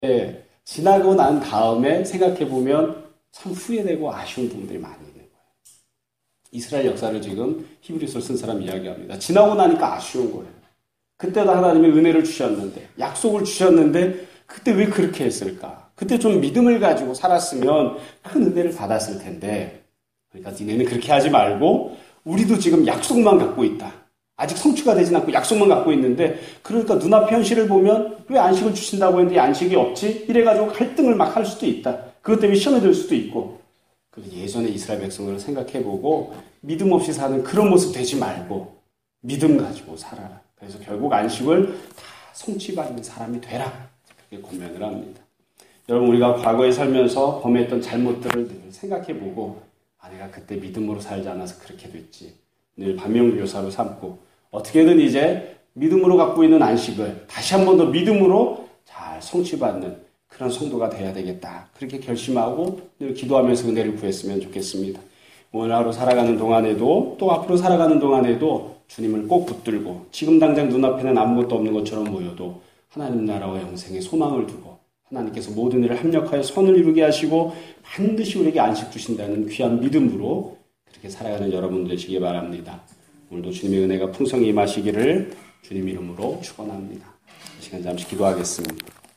지나고 난 다음에 생각해보면 참 후회되고 아쉬운 부분들이 많이 있는 거예요. 이스라엘 역사를 지금 히브리서를 쓴 사람 이야기합니다. 지나고 나니까 아쉬운 거예요. 그때도 하나님이 은혜를 주셨는데, 약속을 주셨는데 그때 왜 그렇게 했을까? 그때 좀 믿음을 가지고 살았으면 큰 은혜를 받았을 텐데, 그러니까 니네는 그렇게 하지 말고 우리도 지금 약속만 갖고 있다. 아직 성취가 되진 않고 약속만 갖고 있는데, 그러니까 눈앞의 현실을 보면 왜 안식을 주신다고 했는데 안식이 없지? 이래가지고 갈등을 막 할 수도 있다. 그것 때문에 시험에 들 수도 있고. 예전의 이스라엘 백성들을 생각해보고 믿음 없이 사는 그런 모습 되지 말고 믿음 가지고 살아라. 그래서 결국 안식을 다 성취받는 사람이 되라. 그렇게 권면을 합니다. 여러분, 우리가 과거에 살면서 범했던 잘못들을 늘 생각해보고, 내가 그때 믿음으로 살지 않아서 그렇게 됐지. 늘 반면교사로 삼고 어떻게든 이제 믿음으로 갖고 있는 안식을 다시 한 번 더 믿음으로 잘 성취받는 그런 성도가 돼야 되겠다. 그렇게 결심하고 늘 기도하면서 은혜를 구했으면 좋겠습니다. 오늘 하루 살아가는 동안에도 또 앞으로 살아가는 동안에도 주님을 꼭 붙들고 지금 당장 눈앞에는 아무것도 없는 것처럼 보여도 하나님 나라와 영생에 소망을 두고 하나님께서 모든 일을 합력하여 선을 이루게 하시고 반드시 우리에게 안식 주신다는 귀한 믿음으로 그렇게 살아가는 여러분 되시기 바랍니다. 오늘도 주님의 은혜가 풍성히 임하시기를 주님 이름으로 축원합니다. 이 시간 잠시 기도하겠습니다.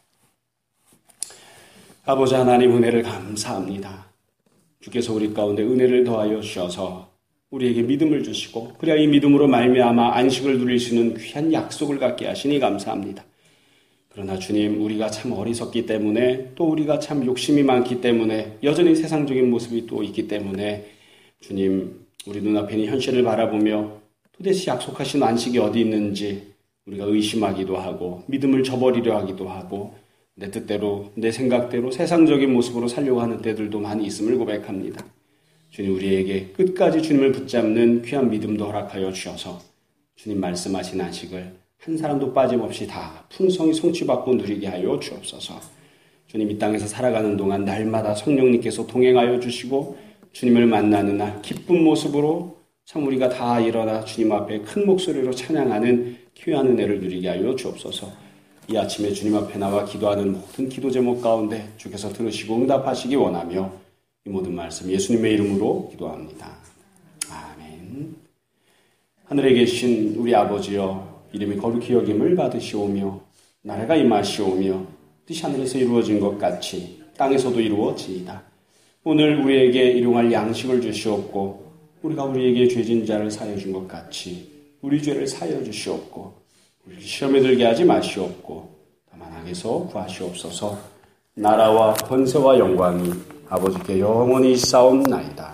아버지 하나님, 은혜를 감사합니다. 주께서 우리 가운데 은혜를 더하여 주셔서 우리에게 믿음을 주시고 그래야 이 믿음으로 말미암아 안식을 누릴 수 있는 귀한 약속을 갖게 하시니 감사합니다. 그러나 주님, 우리가 참 어리석기 때문에 또 우리가 참 욕심이 많기 때문에 여전히 세상적인 모습이 또 있기 때문에 주님, 우리 눈앞에 있는 현실을 바라보며 도대체 약속하신 안식이 어디 있는지 우리가 의심하기도 하고 믿음을 저버리려 하기도 하고 내 뜻대로 내 생각대로 세상적인 모습으로 살려고 하는 때들도 많이 있음을 고백합니다. 주님, 우리에게 끝까지 주님을 붙잡는 귀한 믿음도 허락하여 주셔서 주님 말씀하신 안식을 한 사람도 빠짐없이 다 풍성히 성취받고 누리게 하여 주옵소서. 주님, 이 땅에서 살아가는 동안 날마다 성령님께서 동행하여 주시고 주님을 만나는 날 기쁜 모습으로 참 우리가 다 일어나 주님 앞에 큰 목소리로 찬양하는 귀한 은혜를 누리게 하여 주옵소서. 이 아침에 주님 앞에 나와 기도하는 모든 기도 제목 가운데 주께서 들으시고 응답하시기 원하며 이 모든 말씀 예수님의 이름으로 기도합니다. 아멘. 하늘에 계신 우리 아버지여, 이름이 거룩히 여김을 받으시오며 나라가 임하시오며 뜻이 하늘에서 이루어진 것 같이 땅에서도 이루어지이다. 오늘 우리에게 일용할 양식을 주시옵고 우리가 우리에게 죄진 자를 사하여 준 것 같이 우리 죄를 사하여 주시옵고 우리 시험에 들게 하지 마시옵고 다만 악에서 구하시옵소서. 나라와 권세와 영광이 아버지께 영원히 있사옵나이다.